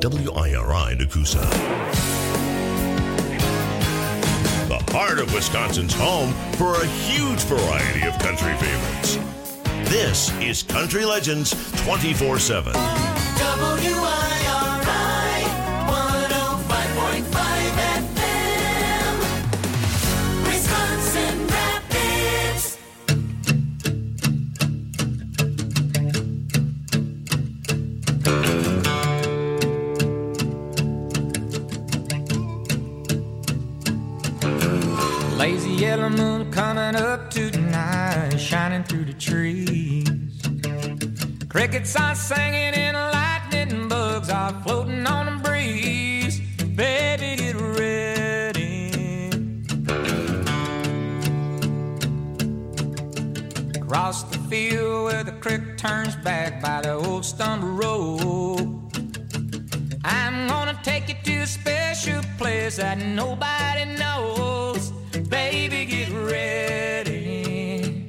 WIRI Nakusa. The heart of Wisconsin's home for a huge variety of country favorites. This is Country Legends 24/7. WIRI 105.5 FM, Wisconsin Rapids. Lazy yellow moon coming up tonight, shining through the trees. Crickets are singing and lightning bugs are floating on the breeze. Baby, get ready. Across the field where the creek turns back by the old stumble road, I'm gonna take you to a special place that nobody knows. Baby, get ready.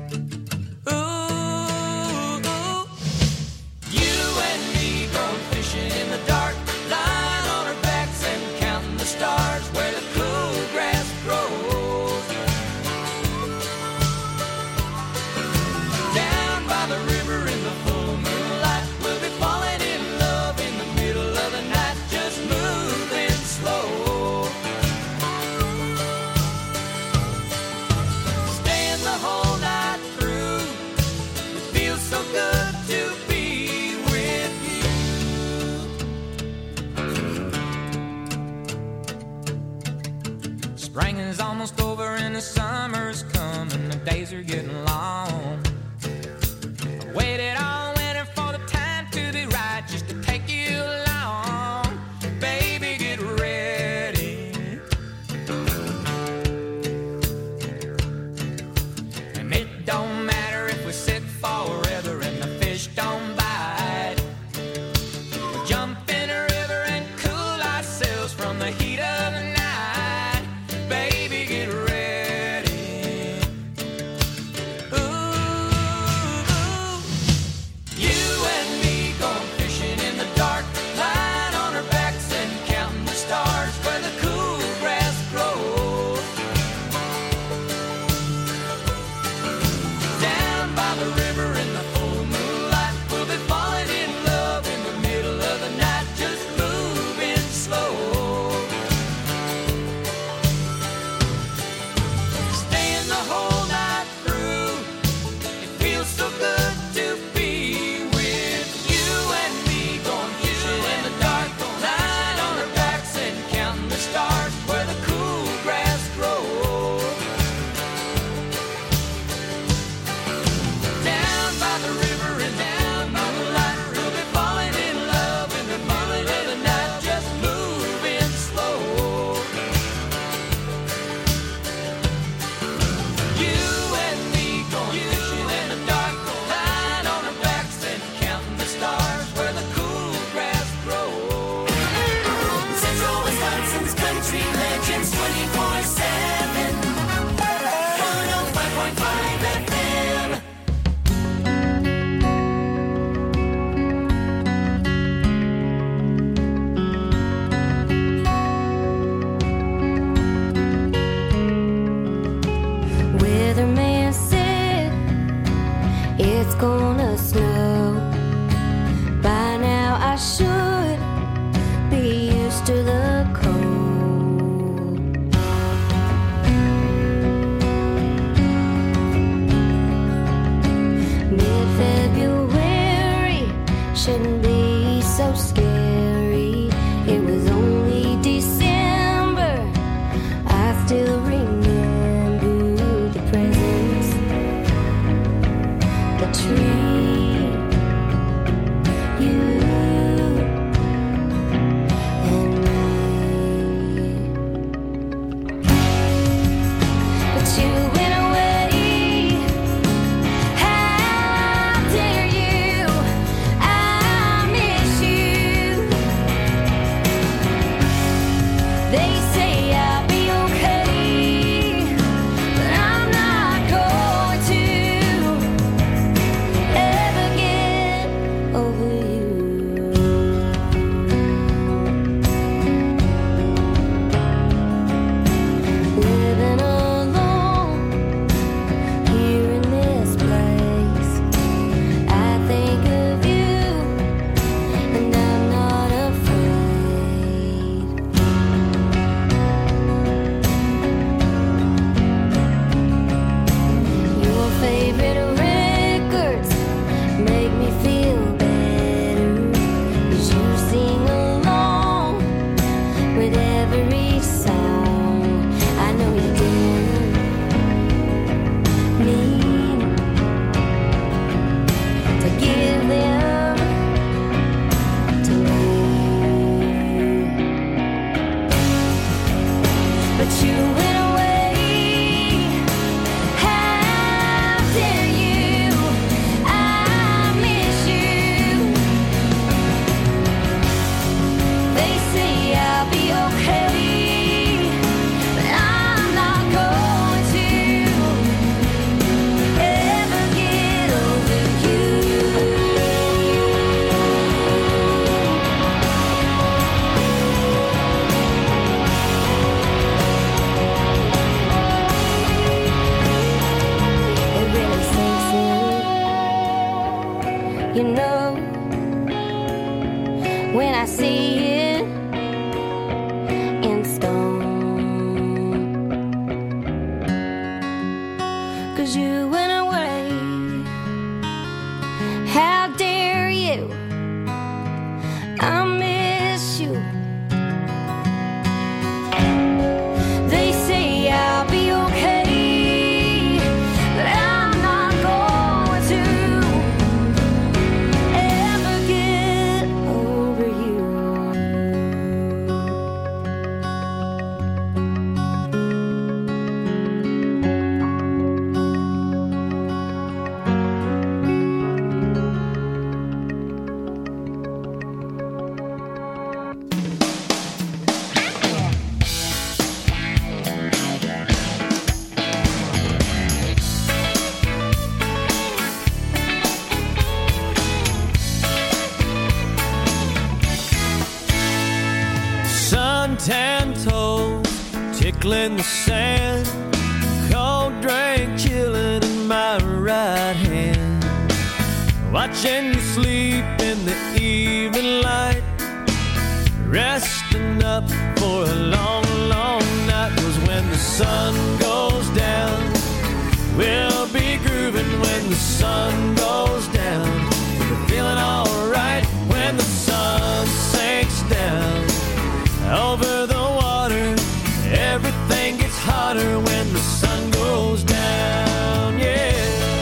Ooh, you and me going fishing in the dark, lying on our backs and counting the stars where the cool grass grows. Down by the river in the full moonlight, we'll be falling in love in the middle of the night, just moving slow. Staying the whole night through, it feels so good to be with you. Spring is almost over and the summer's coming, the days are getting long. I waited all winter for the time to be right, just to take you along. Baby, get ready. And it don't matter if we sit forever and the fish don't bite. We'll jump in a river and cool ourselves from the heat of the night. Baby, get ready. see it in stone. 'Cause you went away. How dare you? I miss you. They say I'll be okay, but I'm not going to ever get over you. Suntan toes tickling the sand, cold drink chilling in my right hand, watching you sleep in the evening light, resting up for a long, long night. 'Cause when the sun goes down, we'll be grooving. When the sun goes down, we're feeling alright. When the sun sinks down over the water, everything gets hotter when the sun goes down, yeah.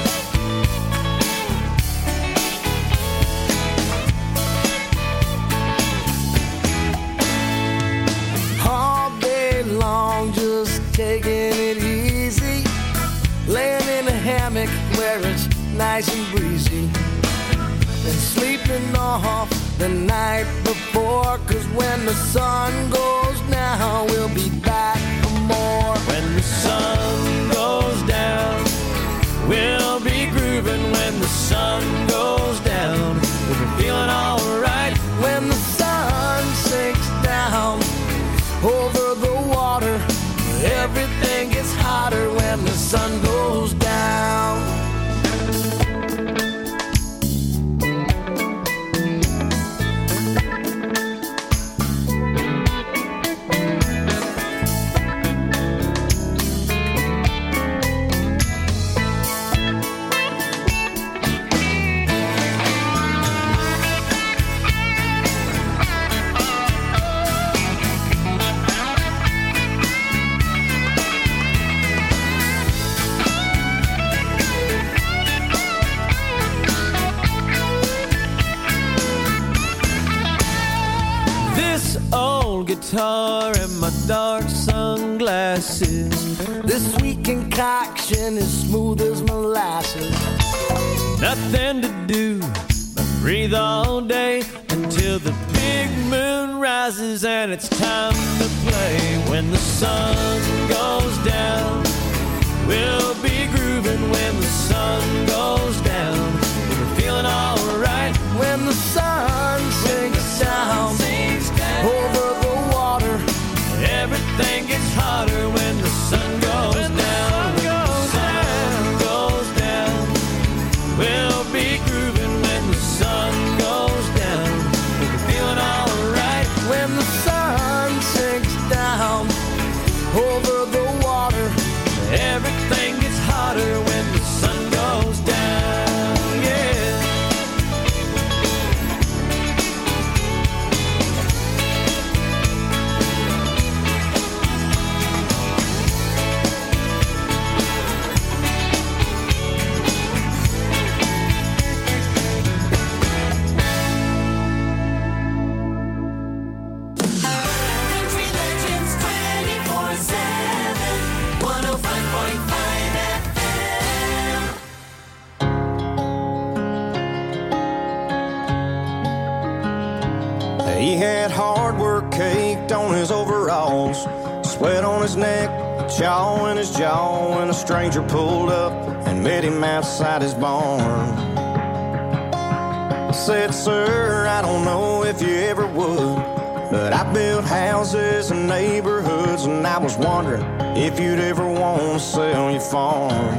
All day long, just taking it easy, laying in a hammock where it's nice and breezy, and sleeping off the night before. 'Cause when the sun goes down, we'll be back for more. When the sun goes down, we'll be grooving. When the sun goes down, we'll be feeling alright. When the sun sinks down over the water, everything gets hotter when the sun goes down. Guitar and my dark sunglasses. This sweet concoction is smooth as molasses. Nothing to do but breathe all day until the big moon rises and it's time to play. When the sun goes down, we'll be grooving. When the sun goes down, we'll be feeling alright. When the sun sinks down over the water, everything gets hotter when the sun goes down. When the sun goes down, we'll be grooving. When the sun goes down, we'll be feeling alright. When the sun sinks down over the water, everything gets hotter when the sun goes down, yeah. Country Legends 24/7, 105.5 FM. He had hard work caked on his overalls, sweat on his neck, chaw in his jaw, when a stranger pulled up and met him outside his barn. Said, "Sir, I don't know if you ever would, but I built houses and neighborhoods, and I was wondering if you'd ever want to sell your farm."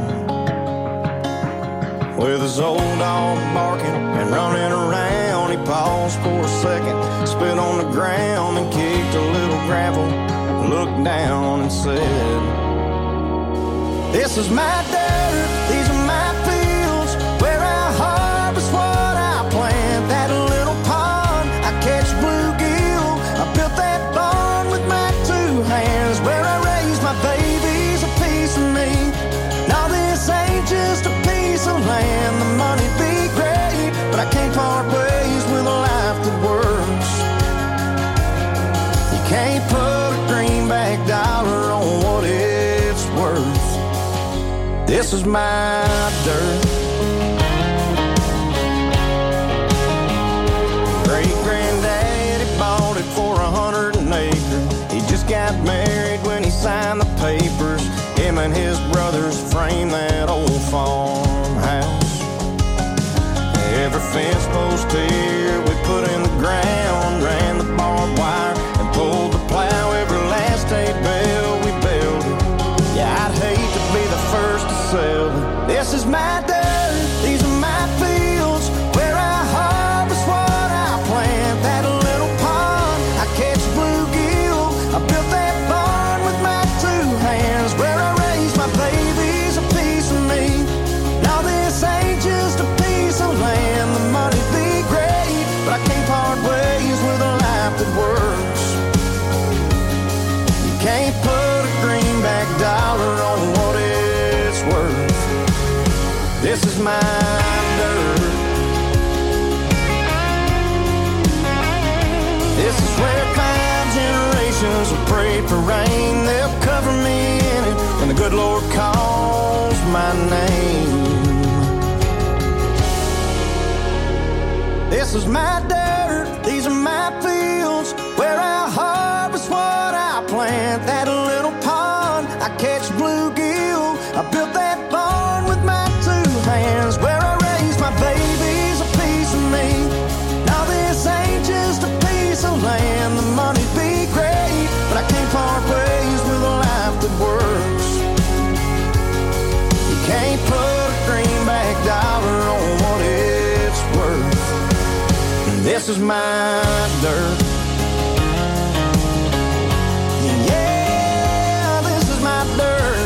With his old dog barking and running around, he paused for a second, spilled spit on the ground and kicked a little gravel, looked down and said, this is my dirt, these are my fields, where I harvest what I plant. That little pond, I catch bluegill, I built that barn with my 2 hands, where I raise my babies, a piece of me. Now this ain't just a piece of land, the money be great, but I can't part ways with a life that works. You can't put a greenback dollar on what it's worth. This is my dirt. Great-granddaddy bought it for 100 an acre. He just got married when he signed the papers. Him and his brothers framed that old farmhouse. Every fence post here we put in the ground, ran the barbed wire and pulled the plow. Every last hay bale we built. Yeah, I'd hate to be the first to sell it. This is my dirt, these are my fields, where I harvest what I plant. That little pond, I catch bluegill, I built that barn with my 2 hands, where I raise my babies, a piece of me. Now this ain't just a piece of land, the money be great, but I can't part ways with a life that works. You can't put a greenback dollar on what it's worth. This is my dirt. This is where 5 generations have prayed for rain. They'll cover me in it when the good Lord calls my name. This is my dirt, these are my fields, where I harvest what I plant. That little pond, I catch bluegill, I built that barn with my 2 hands, where I raise my babies, a piece of me. Now this ain't just a piece of land, the money be great, but I can't part ways with a life that works. You can't put a greenback dollar on what it's worth. This is my dirt. Yeah, this is my dirt.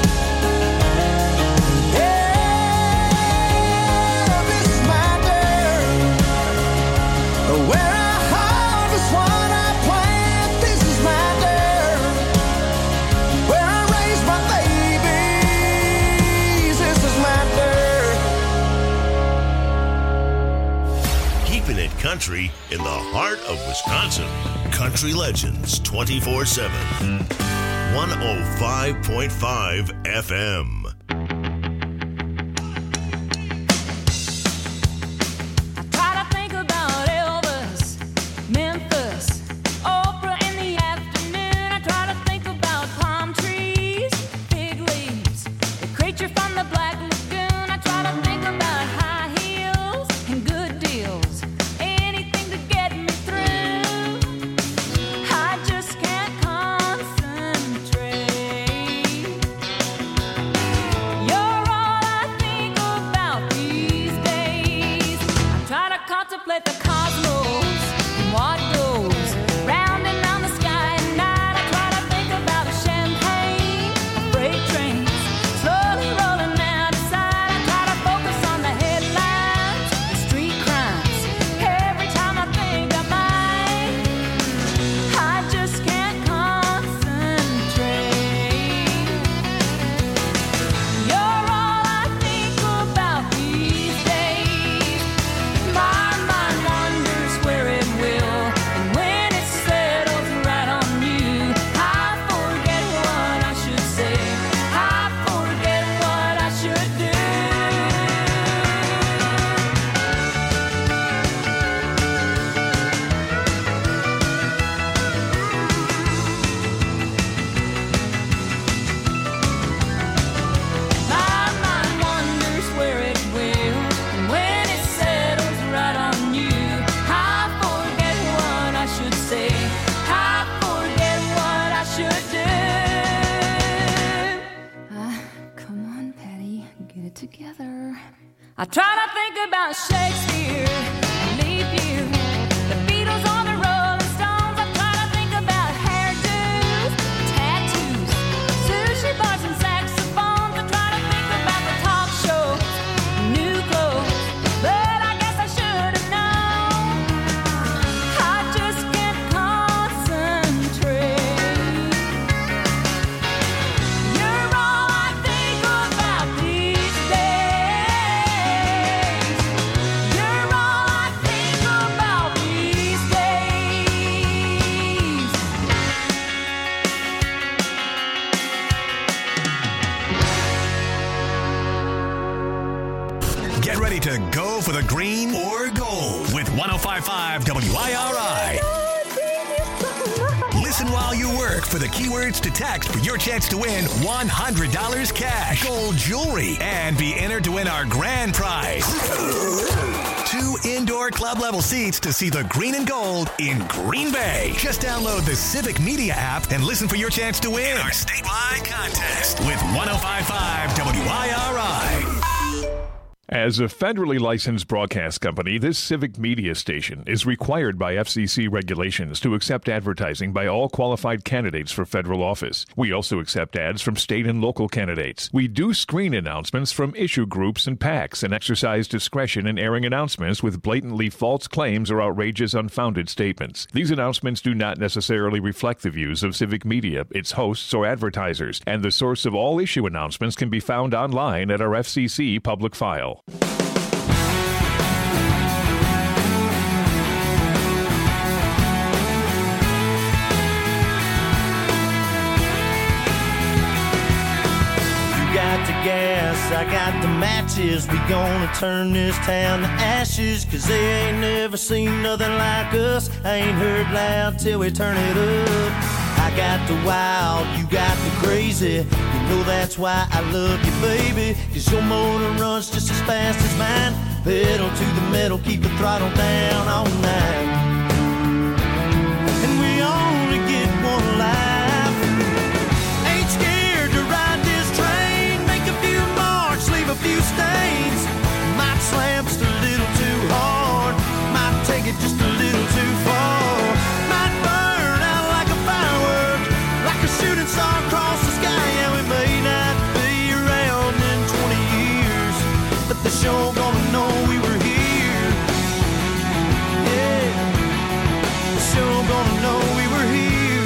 Yeah, this is my dirt. Where I harvest what I plant. This is my dirt. Where I raise my babies. This is my dirt. Keeping it country in the heart of Wisconsin. Country Legends 24/7. 105.5 FM. I try to think about Elvis, Memphis, Oprah in the afternoon. I try to think about palm trees, fig leaves, the creature from the Black Lagoon. I try to think about high heels and good deals, anything to get me through. I just can't concentrate. You're all I think about these days. I try to contemplate the cosmos and what goes round and round the sky at night. I try to think about a champagne, freight trains, slowly rolling out of sight. I try to focus on the headlines, the street crimes. Every time I think I might, I just can't concentrate. You're all I think about these days. My mind wanders where it will, and when it settles right on you, I forget what I should say. I forget what I should do. My mind wanders where it will, and when it settles right on you, I forget what I should say. I forget what I should do. Come on, Patty, get it together. I try to think about Shakespeare, leap year, the Beatles on the roll Get ready to go for the green or gold with 105.5 WIRI. Listen while you work for the keywords to text for your chance to win $100 cash, gold jewelry, and be entered to win our grand prize. 2 indoor club level seats to see the green and gold in Green Bay. Just download the Civic Media app and listen for your chance to win our statewide contest with 105.5 WIRI. As a federally licensed broadcast company, this Civic Media station is required by FCC regulations to accept advertising by all qualified candidates for federal office. We also accept ads from state and local candidates. We do screen announcements from issue groups and PACs and exercise discretion in airing announcements with blatantly false claims or outrageous, unfounded statements. These announcements do not necessarily reflect the views of Civic Media, its hosts, or advertisers, and the source of all issue announcements can be found online at our FCC public file. You got the gas, I got the matches. We gonna turn this town to ashes, 'cause they ain't never seen nothing like us. I ain't heard loud till we turn it up. I got the wild, you got the crazy. You know that's why I love you, baby, 'cause your motor runs just as fast as mine. Pedal to the metal, keep the throttle down all night. And we only get one life. Ain't scared to ride this train. Make a few marks, leave a few stains. Might slam just a little too hard. Might take it just a little too far. Might burn out like a firework, like a shooting star across the sky. And we may not be around in 20 years, but the show gonna know we were here. Yeah, the show gonna know we were here.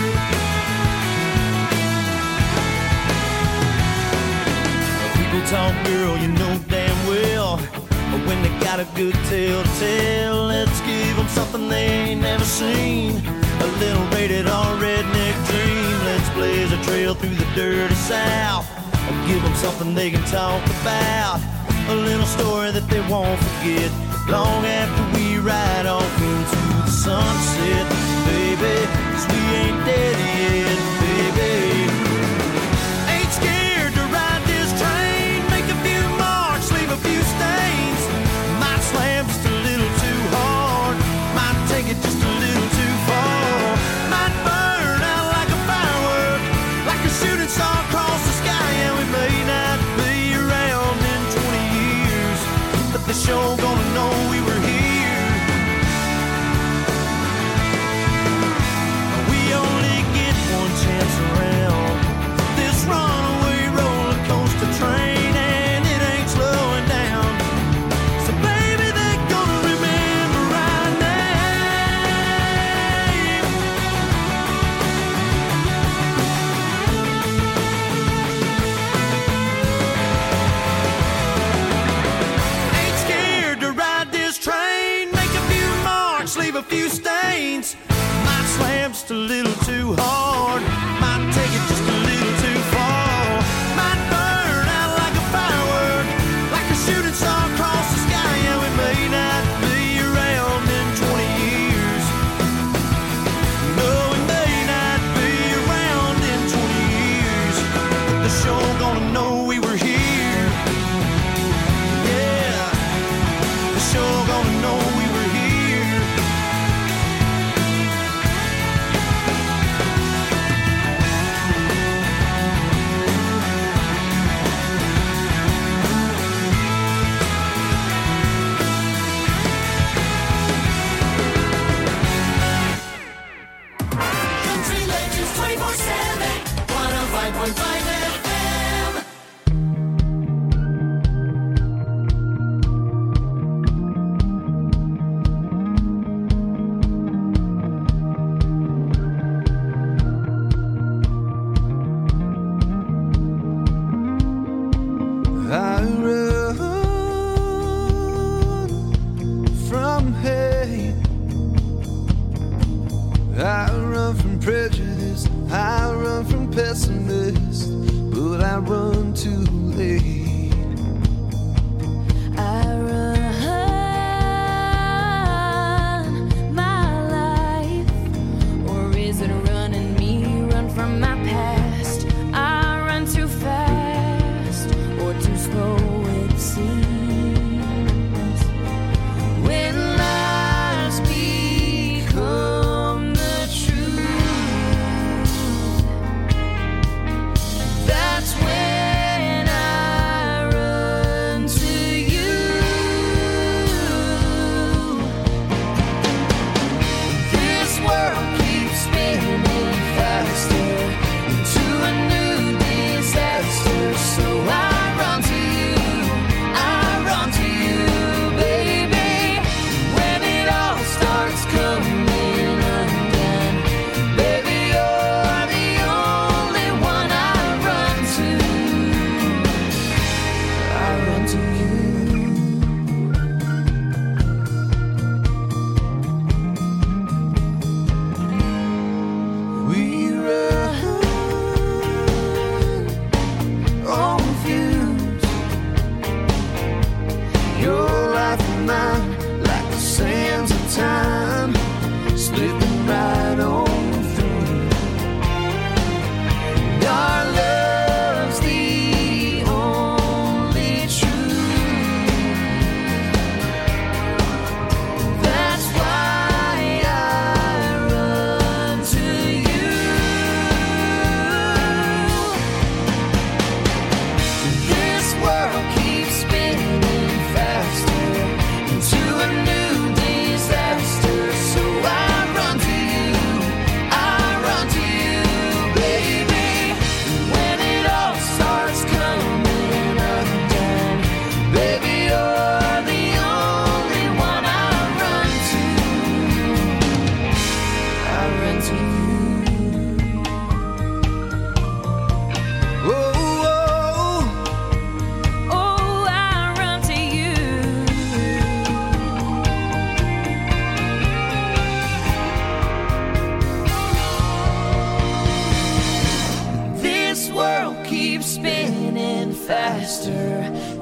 People talk, girl, you know damn well, but when they got a good tale to tell, let's give them something they ain't never seen. A little rated R redneck dream. Let's blaze a trail through the dirty South. I'll give them something they can talk about. A little story that they won't forget long after we ride off into the sunset, baby, 'cause we ain't dead yet, baby. Ain't scared to ride this train. Make a few marks, leave a few stains. Might slam just a little too hard. Might take it just a little too far. Might burn out like a firework, like a shooting star across the sky. And we may not be around in 20 years, but the show gonna know we were here. We only get one chance around this runaway roller coaster train, and it ain't slowing down. So baby, they're gonna remember our name. Ain't scared to ride this train. Make a few marks, leave a few stains. Might slam just a little too hard. Might take it just a little too far. Might burn out like a firework, like a shooting star across the sky. And we may not be around in 20 years. No, we may not be around in 20 years, but the show gonna know we were here. Yeah, the show gonna know we were here. Country Legends 24/7, 105.5 FM. I run from hate. I run from prejudice. I run from pessimists. But I run too late. I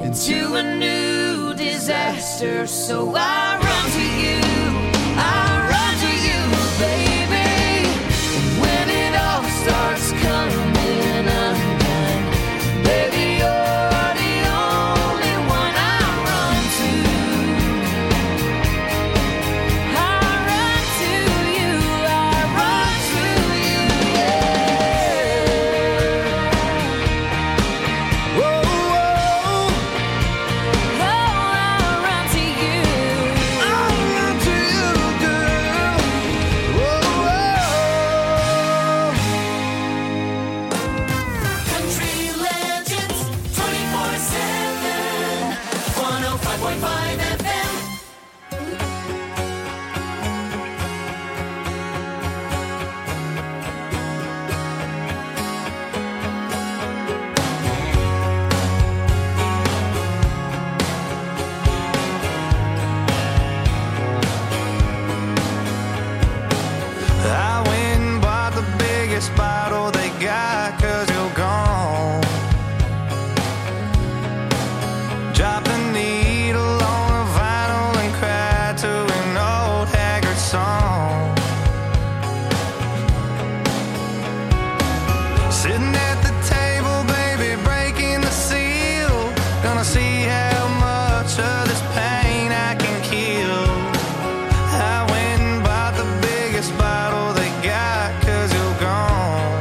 into a new disaster. So I run to you, baby. And when it all starts coming undone, baby, you're the only one I run to. I run to you, yeah. Whoa, whoa. Oh, I run to you. I run to you, girl. Whoa, whoa. Country Legends 24/7. 105.5 FM. I went and bought the biggest bottle they got, 'cause you're gone. Dropped the needle on a vinyl and cried to an old haggard song. Sitting at the table, baby, breaking the seal. Gonna see how much of this pain I can kill. I went and bought the biggest bottle they got, 'cause you're gone.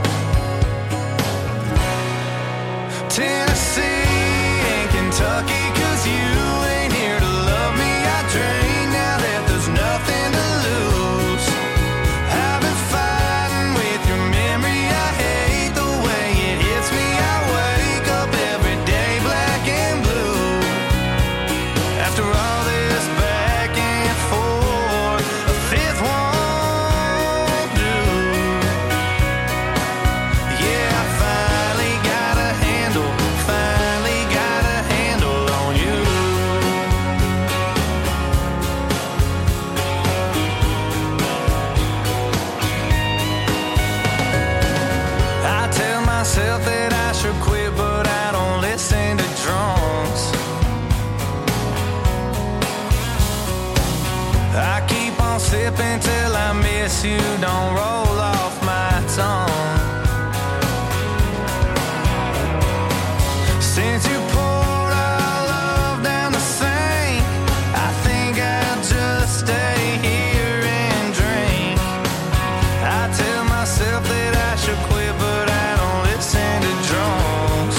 Tennessee and Kentucky, 'cause you ain't here to love me. I drink now that there's nothing to lose. I've been fighting with your memory. I hate the way it hits me. I wake up every day black and blue. After all this back and forth, a fifth won't do. Yeah, I finally got a handle on you. I tell myself that I should quit, but I don't listen to drunks. I keep on sipping till I miss you, don't roll off my tongue. Since you poured our love down the sink, I think I'll just stay here and drink. I tell myself that I should quit, but I don't listen to drunks.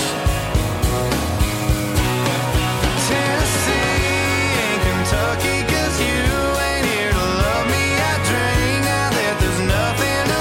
Tennessee and Kentucky, 'cause you ain't here to love me. I drink now that there's nothing to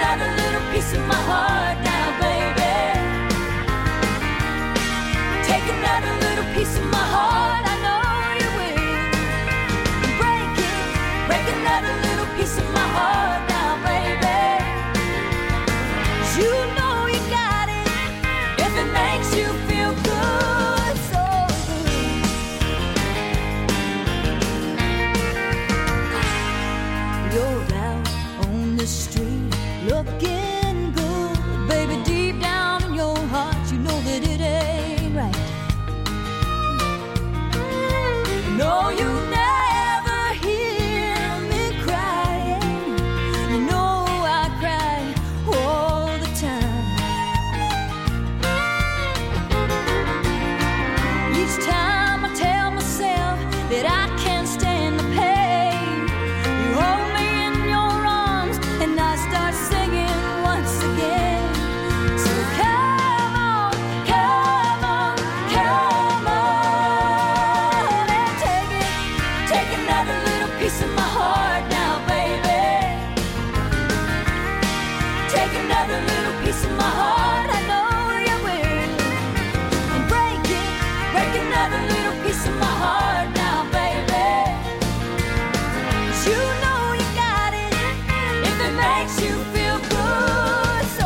another little piece of my heart now, baby. Take another little piece of my heart, I know you will. Break it, break another little piece of my heart now, baby. 'Cause you know you got it, if it makes you feel good, so good. You're out on the street looking good, baby, deep down in your heart you know that it ain't right. No, you never hear me crying. You know I cry all the time. Each time I tell myself that I can't stand the pain, you hold me in your arms and I start singing once again. So come on, come on, come on and take another little piece of my heart now, baby. Take another little piece of my heart, I know you will. And break it, break another little piece of my heart now, baby. 'Cause you know you got it, if it makes you feel good, so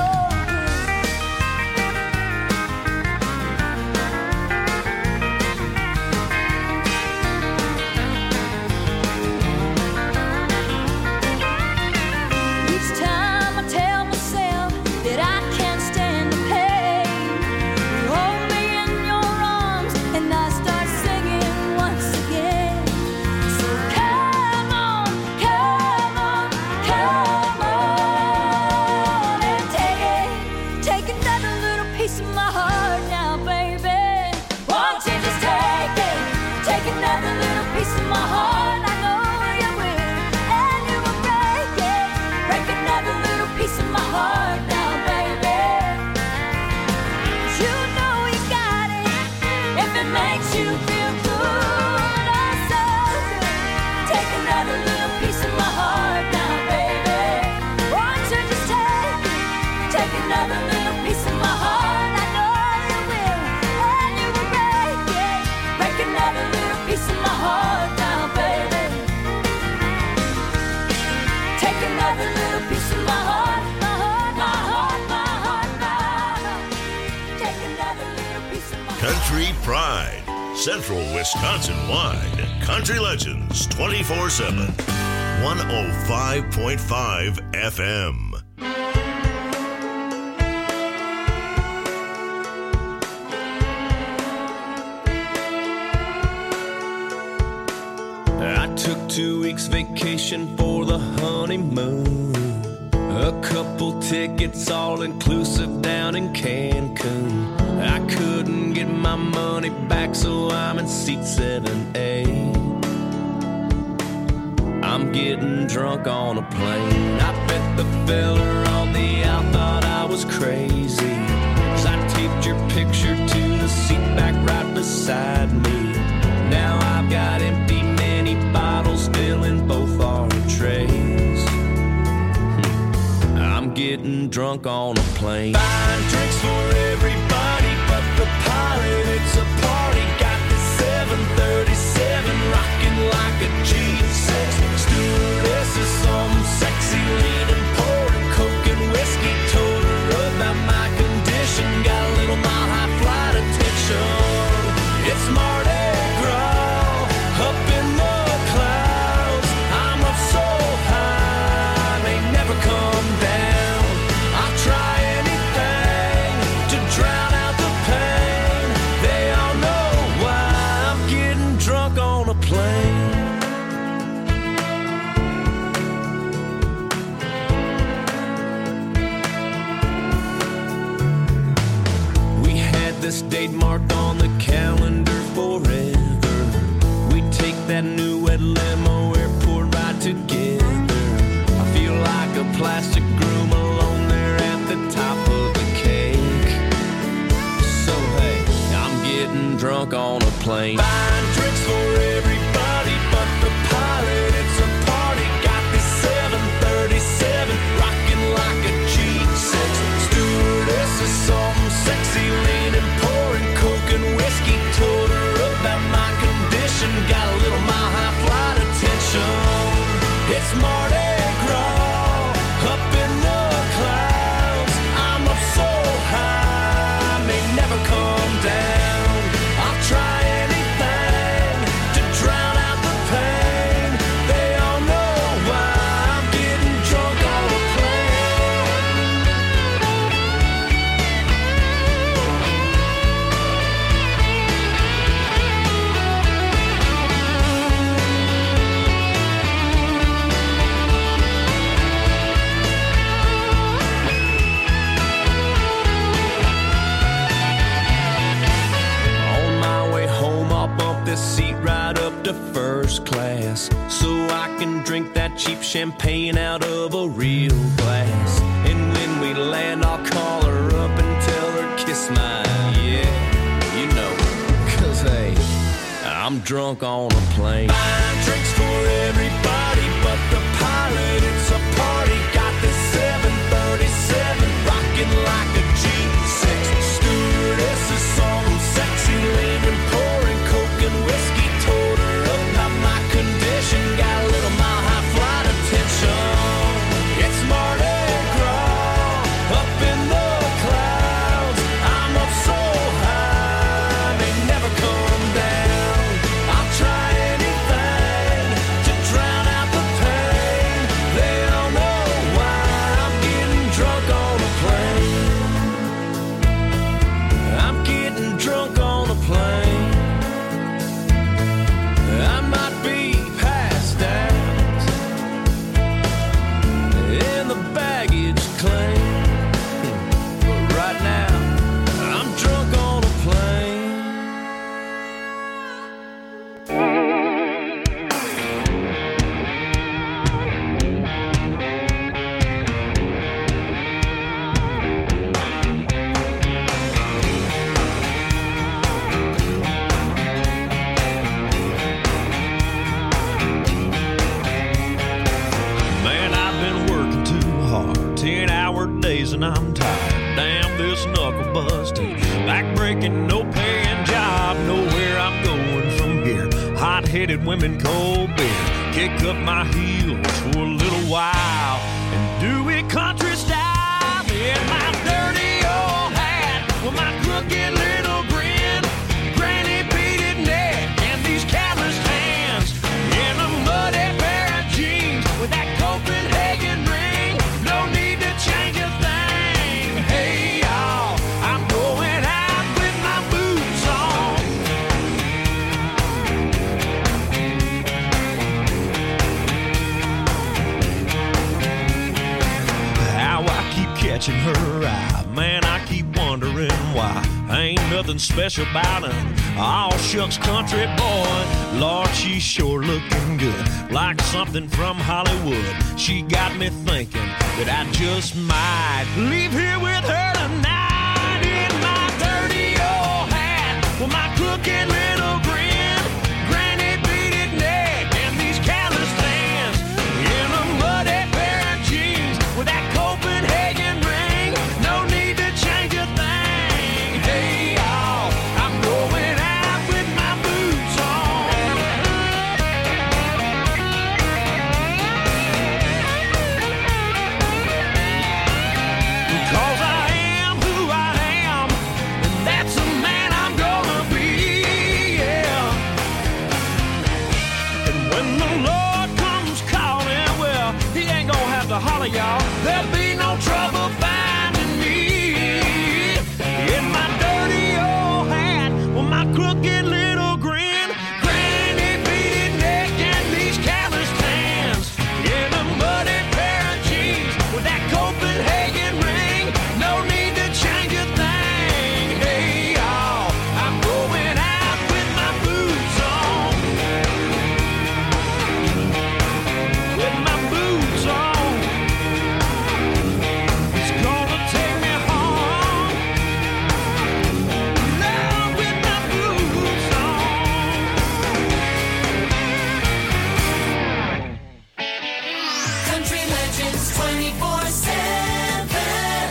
each time I tell myself that I can't stand the pain, you hold me in your arms and I start singing once again. So come on, come on, come on and take another little piece of my heart now, baby. Won't you just take another little piece of my heart, I know you will. And you will break it, break another little piece of my heart now, baby. 'Cause you know you got it, if it makes you feel good, oh so good. Take another little piece of my heart now, baby. Won't you just take another little piece of my heart, I know you will. And you will break it, break another little piece of my heart now, baby. Take another little piece of my heart, my heart, my heart, my heart, my heart. Take another little piece of my heart. Country Pride, Central Wisconsin wide. Country Legends 24/7. 105.5 FM. I took 2 weeks vacation for the honeymoon. A couple tickets all inclusive down in Cancun. I couldn't get my money back, so I'm in seat 7A. I'm getting drunk on a plane. I bet the fella on the out thought I was crazy, 'cause I taped your picture to the seat back right beside me. Now I've got empty mini bottles still in both our trays. I'm getting drunk on a plane. Buying drinks for everybody but the pilot. It's a party. Got the 737 rocking like a G6. Stewardess is some sexy leaning, pouring coke and whiskey. Told her about my condition. Got a little mile high flight attention. It's Mardi Gras up in the clouds. I'm up so high, may never come down. I'll try anything to drown out the pain. They all know why I'm getting drunk on a plane. We had this date marked on the calendar forever. We take that new red limo airport ride together. I feel like a plastic groom alone there at the top of the cake. So hey, I'm getting drunk on a plane. Buying drinks for everybody but the pilot. It's a party. Got this 737 rocking like a G6. real glass. And when we land, I'll call her up and tell her kiss mine. Yeah, you know, 'cause hey, I'm drunk on a plane. Buying drinks for everybody but the pilot. It's a party. Got this 737 rocking like a G6. Stewardesses on sexy leaning, pouring coke and whiskey. Told her about my condition. Got a little mile high flight attention. It's Mardi Gras up in the clouds. I'm up so high, they never come down. I'll try anything to drown out the pain. They don't know why I'm getting drunk on a plane. I'm getting drunk on a plane. I might be passed out in the baggage claim, but right now I'm drunk on a plane. Man, I've been working too hard, 10-hour days and I'm tired. Damn this knuckle busting, back breaking, no paying job. Nowhere I'm going from here. Hot-headed women, cold beer. Kick up my heels for a little while and do it country style. In my dirty old hat with my crooked little grin, granny beaded neck and these calloused hands. In a muddy pair of jeans with that Copenhagen ring. No need to change a thing. Hey y'all, I'm going out with my boots on. How I keep catching her eye, man, I keep wondering why. Ain't nothing special about him, all shucks country boy. Lord, she's sure looking good, like something from Hollywood. She got me thinking that I just might leave here with her tonight. In my dirty old hat with my crooked little grin, granny beaded neck and these calloused hands. In a muddy pair of jeans with that Copenhagen ring. No need to change a thing. Hey y'all, I'm going out with my boots on. Because I am who I am, and that's the man I'm gonna be, yeah. And when the Lord comes calling, well, he ain't gonna have to holler, y'all. There'll be no trouble finding me. In my dirty old hat with my crooked little grin, granny beaded neck and these calloused hands. In a muddy pair of jeans with that Copenhagen ring. No need to change a thing. Hey y'all, I'm going out with my boots on. With my boots on. It's gonna take me home. Now with my boots on. Country Legends 24/7.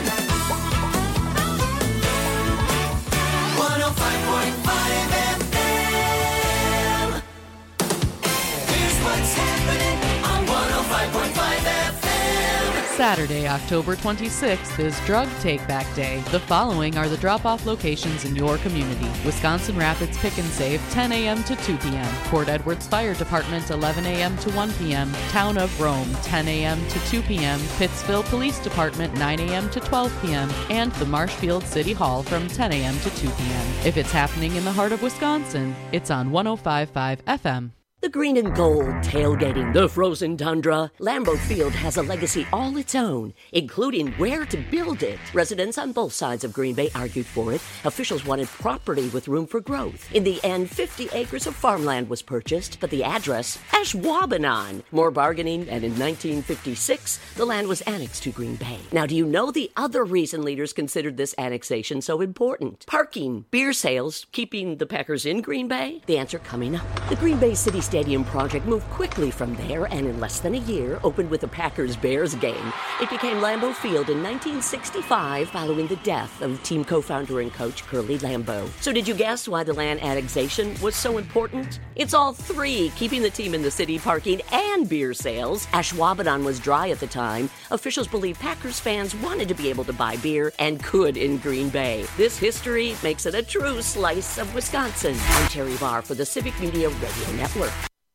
105.5 FM. Here's what's happening on 105.5 FM. Saturday, October 26th is Drug Take Back Day. The following are the drop-off locations in your community. Wisconsin Rapids Pick and Save, 10 a.m. to 2 p.m. Port Edwards Fire Department, 11 a.m. to 1 p.m. Town of Rome, 10 a.m. to 2 p.m. Pittsville Police Department, 9 a.m. to 12 p.m. And the Marshfield City Hall from 10 a.m. to 2 p.m. If it's happening in the heart of Wisconsin, it's on 105.5 FM. The green and gold, tailgating the frozen tundra. Lambeau Field has a legacy all its own, including where to build it. Residents on both sides of Green Bay argued for it. Officials wanted property with room for growth. In the end, 50 acres of farmland was purchased, but the address, Ashwaubenon. More bargaining, and in 1956, the land was annexed to Green Bay. Now, do you know the other reason leaders considered this annexation so important? Parking, beer sales, keeping the Packers in Green Bay? The answer coming up. The Green Bay City Stadium project moved quickly from there and in less than a year opened with a Packers-Bears game. It became Lambeau Field in 1965 following the death of team co-founder and coach Curly Lambeau. So did you guess why the land annexation was so important? It's all three, keeping the team in the city, parking, and beer sales. Ashwaubenon was dry at the time. Officials believe Packers fans wanted to be able to buy beer and could in Green Bay. This history makes it a true slice of Wisconsin. I'm Terry Barr for the Civic Media Radio Network.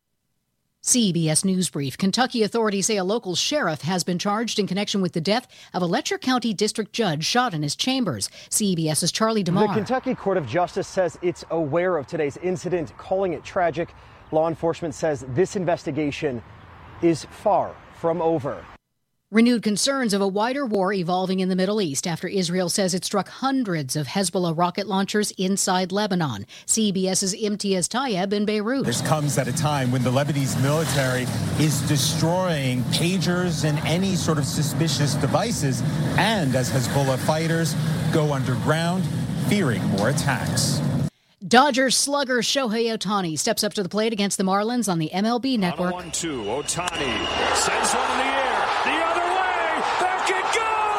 CBS News Brief. Kentucky authorities say a local sheriff has been charged in connection with the death of a Letcher County district judge shot in his chambers. CBS's Charlie DeMar. The Kentucky Court of Justice says it's aware of today's incident, calling it tragic. Law enforcement says this investigation is far from over. Renewed concerns of a wider war evolving in the Middle East after Israel says it struck hundreds of Hezbollah rocket launchers inside Lebanon. CBS's Imtiaz Tayeb in Beirut. This comes at a time when the Lebanese military is destroying pagers and any sort of suspicious devices, and as Hezbollah fighters go underground, fearing more attacks. Dodgers slugger Shohei Ohtani steps up to the plate against the Marlins on the MLB Network. 1-2. Ohtani sends one in the air. The other way. Back it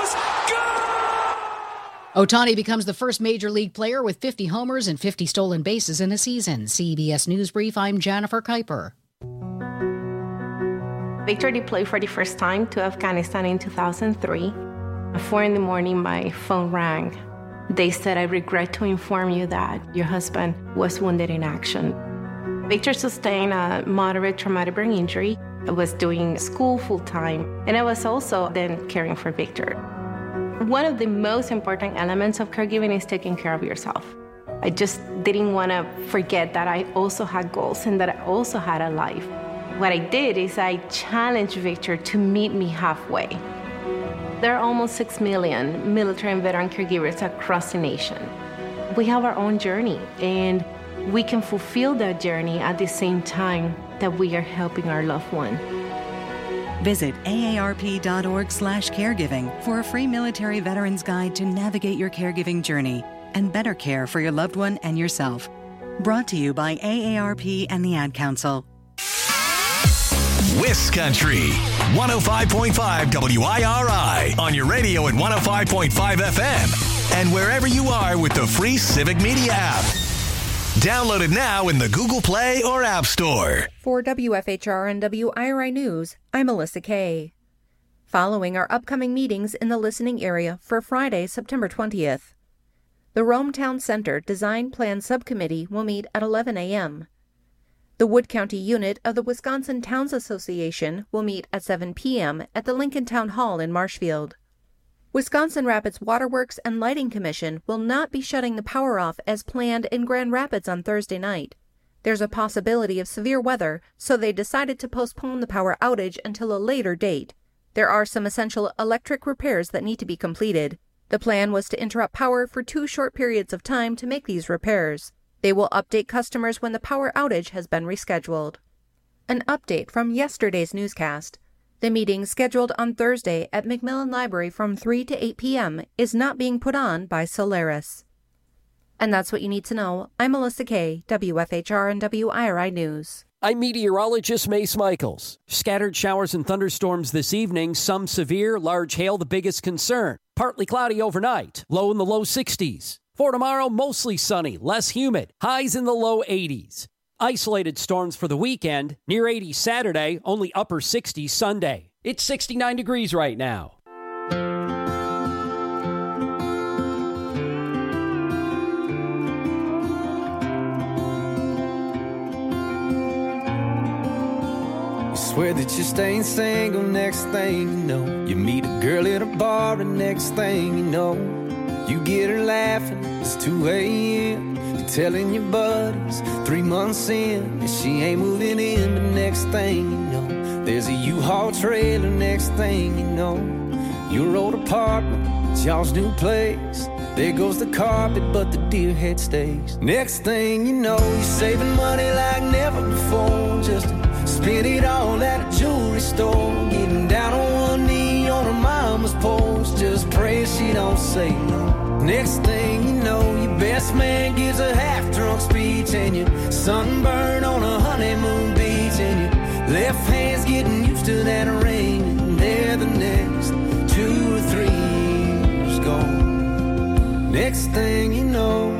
goes. Go! Ohtani becomes the first major league player with 50 homers and 50 stolen bases in a season. CBS News Brief, I'm Jennifer Kuiper. Victor deployed for the first time to Afghanistan in 2003. At 4 a.m, my phone rang. They said, "I regret to inform you that your husband was wounded in action." Victor sustained a moderate traumatic brain injury. I was doing school full-time, and I was also then caring for Victor. One of the most important elements of caregiving is taking care of yourself. I just didn't want to forget that I also had goals and that I also had a life. What I did is I challenged Victor to meet me halfway. There are almost 6 million military and veteran caregivers across the nation. We have our own journey, and we can fulfill that journey at the same time that we are helping our loved one. Visit aarp.org/caregiving for a free military veterans guide to navigate your caregiving journey and better care for your loved one and yourself. Brought to you by AARP and the Ad Council. Wiscountry 105.5 WIRI on your radio at 105.5 FM and wherever you are with the free Civic Media app. Download it now in the Google Play or App Store. For WFHR and WIRI News, I'm Melissa Kay. Following our upcoming meetings in the listening area for Friday, September 20th. The Rome Town Center Design Plan Subcommittee will meet at 11 a.m. The Wood County unit of the Wisconsin Towns Association will meet at 7 p.m. at the Lincoln Town Hall in Marshfield. Wisconsin Rapids Waterworks and Lighting Commission will not be shutting the power off as planned in Grand Rapids on Thursday night. There's a possibility of severe weather, so they decided to postpone the power outage until a later date. There are some essential electric repairs that need to be completed. The plan was to interrupt power for 2 short periods of time to make these repairs. They will update customers when the power outage has been rescheduled. An update from yesterday's newscast. The meeting scheduled on Thursday at Macmillan Library from 3 to 8 p.m. is not being put on by Solaris. And that's what you need to know. I'm Melissa Kay, WFHR and WIRI News. I'm meteorologist Mace Michaels. Scattered showers and thunderstorms this evening, some severe, large hail the biggest concern. Partly cloudy overnight, low in the low 60s. For tomorrow, mostly sunny, less humid, highs in the low 80s. Isolated storms for the weekend, near 80 Saturday, only upper 60s Sunday. It's 69 degrees right now. You swear that you're staying single, next thing you know, you meet a girl at a bar, and next thing you know, you get her laughing, it's 2 a.m. You telling your buddies 3 months in and she ain't moving in. But next thing you know, there's a U-Haul trailer. Next thing you know, your old apartment, it's y'all's new place. There goes the carpet, but the deer head stays. Next thing you know, you're saving money like never before, just to spend it all at a jewelry store. Getting down on one knee on her mama's porch, just pray she don't say no. Next thing you know, your best man gives a half-drunk speech, and you're sunburned on a honeymoon beach, and your left hand's getting used to that ring, and there the next 2 or 3 years gone. Next thing you know,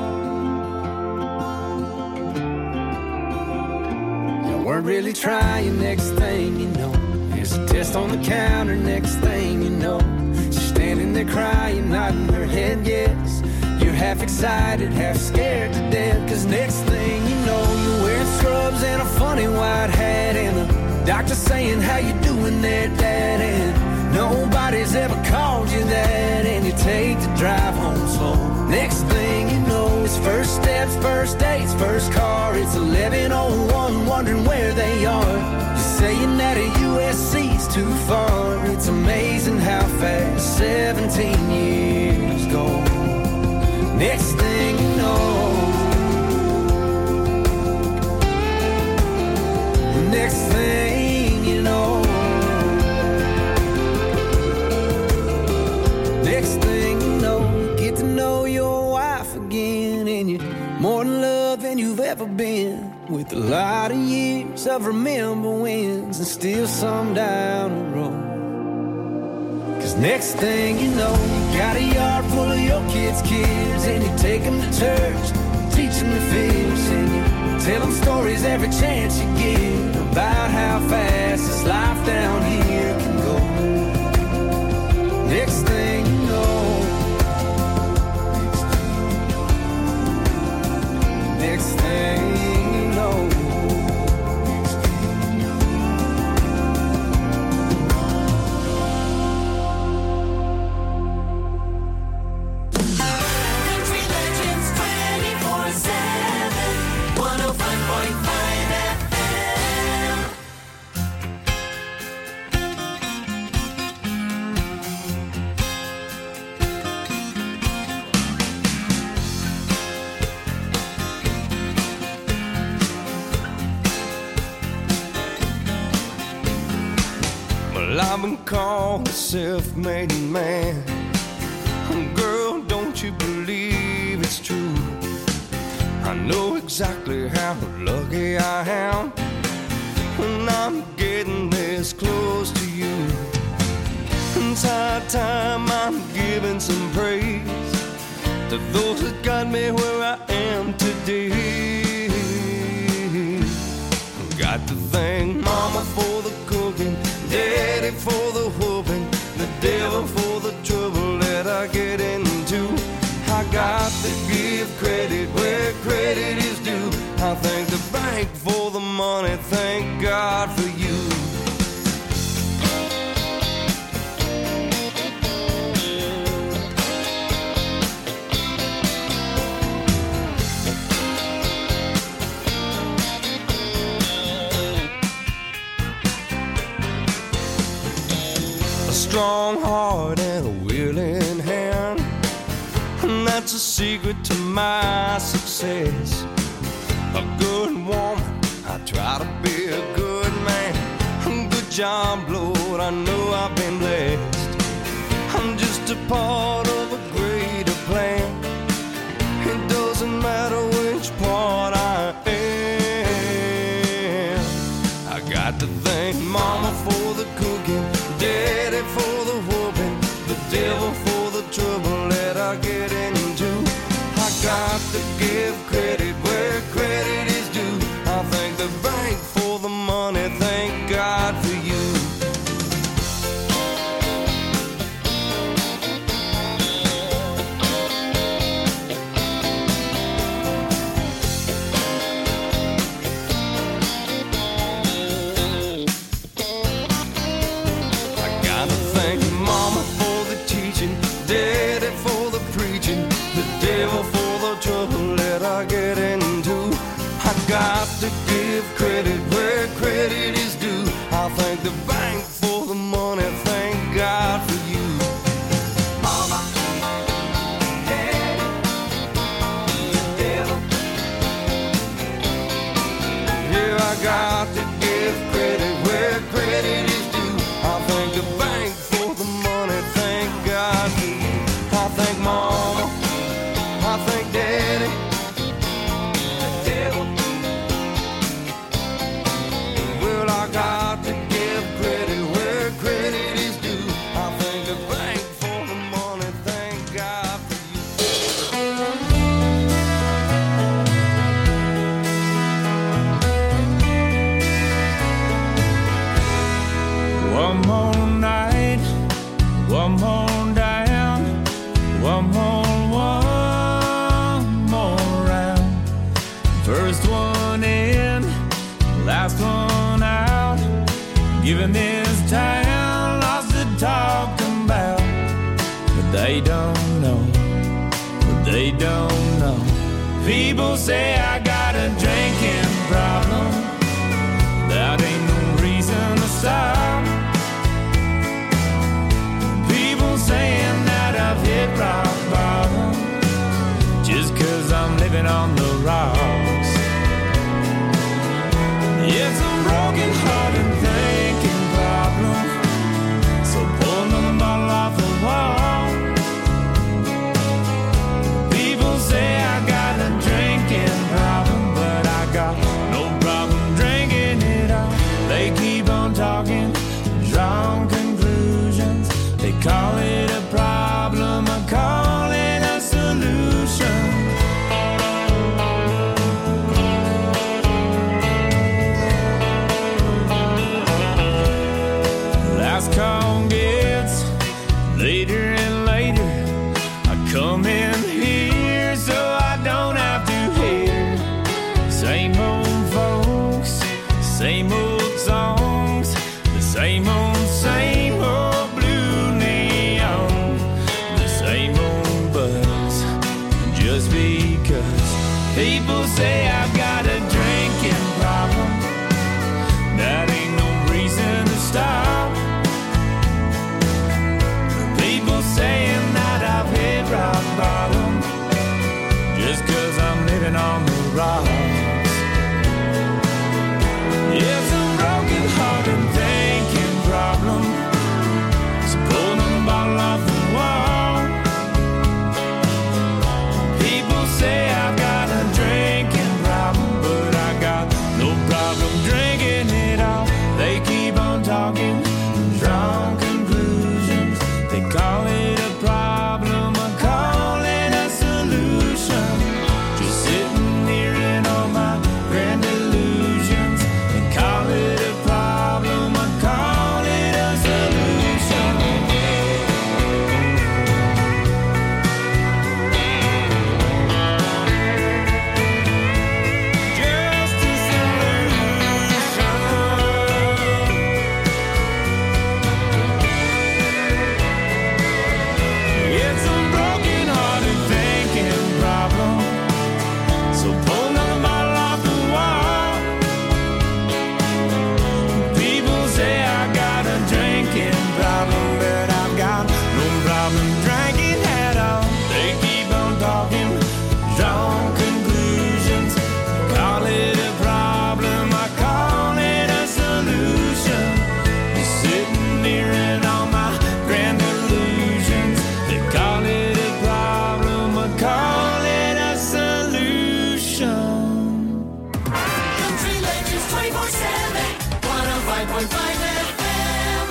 you weren't really trying. Next thing you know, there's a test on the counter. Next thing you know, she's standing there crying, nodding her head yes. You're half excited, half scared to death, cause next thing you know, you're wearing scrubs and a funny white hat, and the doctor saying, how you doing there, Dad? And nobody's ever called you that, and you take the drive home slow. Next thing you know, it's first steps, first dates, first car. It's 11:01, wondering where they are. You're saying that a USC's too far. It's amazing how fast 17 years go. Next thing you know, next thing you know, next thing you know, get to know your wife again, and you're more in love than you've ever been, with a lot of years of remember wins and still some down the road. Cause next thing you know, you got a yard full of your kids' kids, and you take them to church, teach them to fish, and you tell them stories every chance you get about how fast this life down here can go. Next thing you know, next thing you know, Country Legends 24/7, 105.5 FM. Well, I've been called a self-made man. Girl, don't you believe it's true? I know exactly how lucky I am when I'm getting this close to you. It's high time I'm giving some praise to those that got me where I am today. Got to thank Mama for the cooking, Daddy for the whooping, the devil for the trouble that I get into. I got to give credit where credit is due. I thank the bank for the money, thank God for you. A strong heart and a willing hand, and that's a secret to my success. A good woman, I try to be a good man. Good job, Lord, I know I've been blessed. I'm just a part of a greater plan. It doesn't matter which part I am. I got to thank Mama for the cooking, Daddy for the whooping, the devil for the trouble that I get into. I got to give credit where credit is due. I thank the bank for the money, thank God for you. Daddy for the preaching, the devil for the trouble lucky. I thank Mama, I thank Daddy, the devil. Well, I got to give credit where credit is due. I thank the bank for the money, thank God for you. One more night, one more down, one more round. First one in, last one out. Giving this town lots to talk about. But they don't know, but they don't know. People say I got a drinking problem. That ain't no reason to stop. People saying that I've hit rock bottom just 'cause I'm living on the rocks. It's a broken hearted thinking problem. So pull another bottle off the wall. People say I got a drinking problem, but I got no problem drinking it all. They keep on talking, drawing conclusions. They call it a problem, I call it a solution. Last call gets later and later. I come in here so I don't have to hear same old folks, same old songs, the same old blue neon, the same old buzz. Just because people say I've got a drinking problem, that ain't no reason to stop. People saying that I've hit rock bottom just 'cause I'm living on the rocks. It's a broken hearted thinking problem. So pull the bottle off the wall. People say I've got a drinking problem, but I got no problem drinking it all. They keep on talking, drawing conclusions. They call it a problem, I call it a solution. Just sitting here in all my grand illusions. They call it a problem, I call it a solution. Just a solution. It's a broken hearted thinking problem. So pull another bottle off the wall. People say I got a drinking problem, but I've got no problem drinking at all. They keep on talking, drawing conclusions. Call it a problem, I call it a solution. You're sitting here in all my grand illusions. They call it a problem, I call it a solution. Country Legends 24/7, 105.5 FM.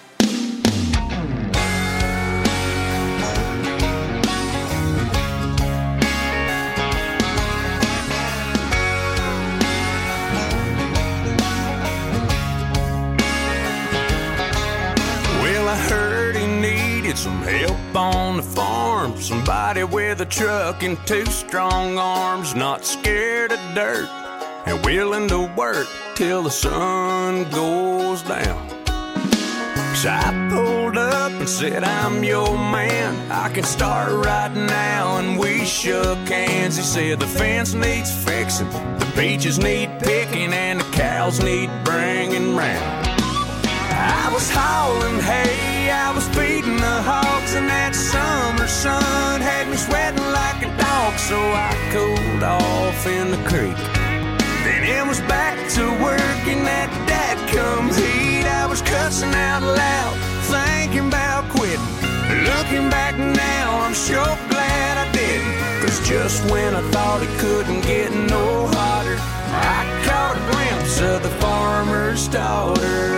Well, I heard he needed some help on the farm. Somebody with a truck and two strong arms, not scared of dirt and willing to work till the sun goes down. So I pulled up and said, I'm your man. I can start right now, and we shook hands. He said the fence needs fixing, the peaches need picking, and the cows need bringing round. I was hauling hay, I was feeding the hogs, and that summer sun had me sweating like a dog. So I cooled off in the creek. Then it was back to work in that dadgum heat. I was cussing out loud, thinking about quitting. Looking back sure glad I didn't. 'Cause just when I thought it couldn't get no hotter, I caught a glimpse of the farmer's daughter.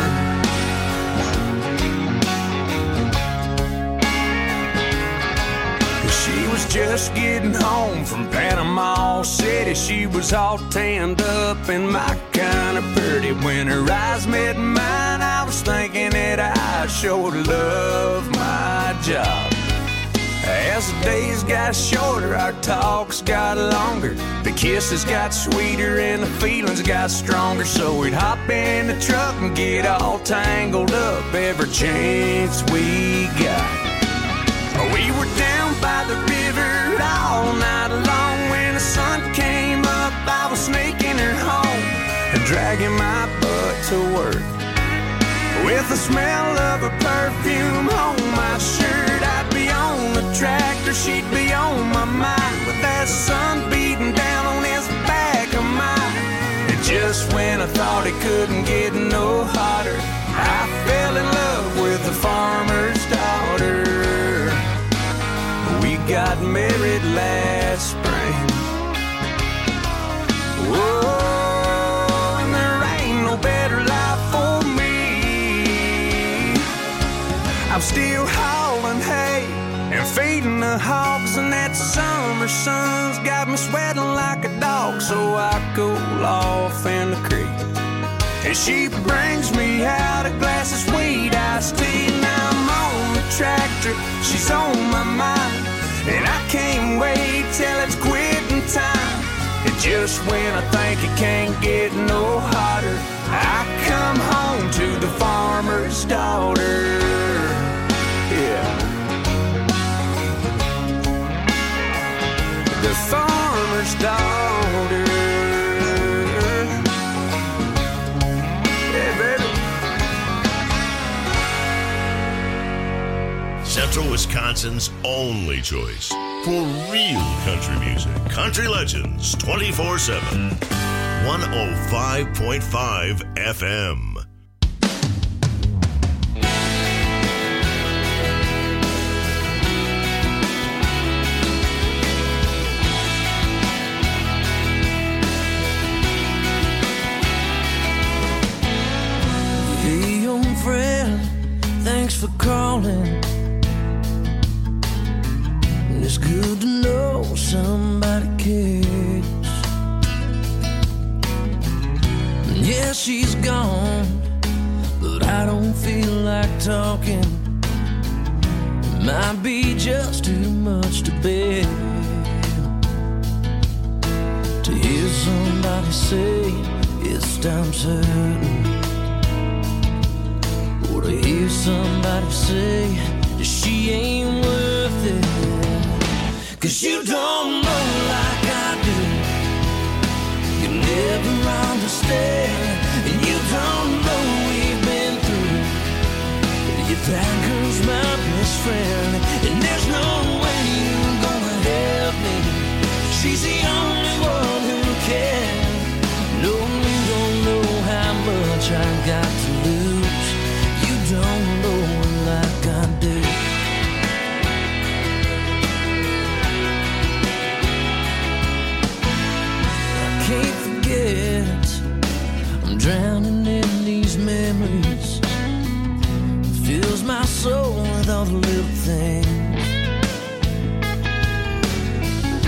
She was just getting home from Panama City. She was all tanned up and my kind of pretty. When her eyes met mine, I was thinking that I sure love my job. As the days got shorter, our talks got longer. The kisses got sweeter and the feelings got stronger. So we'd hop in the truck and get all tangled up every chance we got. We were down by the river all night long. When the sun came up, I was sneaking her home and dragging my butt to work. With the smell of her perfume on my shirt, I'd be on the tractor, she'd be on my mind, with that sun beating down on his back of mine. And just when I thought it couldn't get no hotter, I fell in love with the farmer's daughter. We got married last spring. Whoa, and there ain't no better life for me. I'm still hauling hay and feeding the hogs, and that summer sun's got me sweating like a dog. So I cool off in the creek, and she brings me out a glass of sweet iced tea. Now I'm on the tractor, she's on my mind, and I can't wait till it's quitting time. And just when I think it can't get no hotter, I come home to the farmer's daughter. Yeah. The farmer's daughter. Yeah, baby. Central Wisconsin's only choice for real country music. Country Legends 24/7. 105.5 FM. Hey, young friend, thanks for calling. It's good to know somebody cares. Yeah, she's gone, but I don't feel like talking. It might be just too much to bear to hear somebody say it's time certain, or to hear somebody say that she ain't worth it. 'Cause you don't know like I do, you never understand, and you don't know we've been through. That girl's my best friend, and there's no way you're gonna help me. She's the only one who can. No, you don't know how much I got to lose. You don't know like I do. Can't forget, I'm drowning in these memories. Fills my soul with all the little things.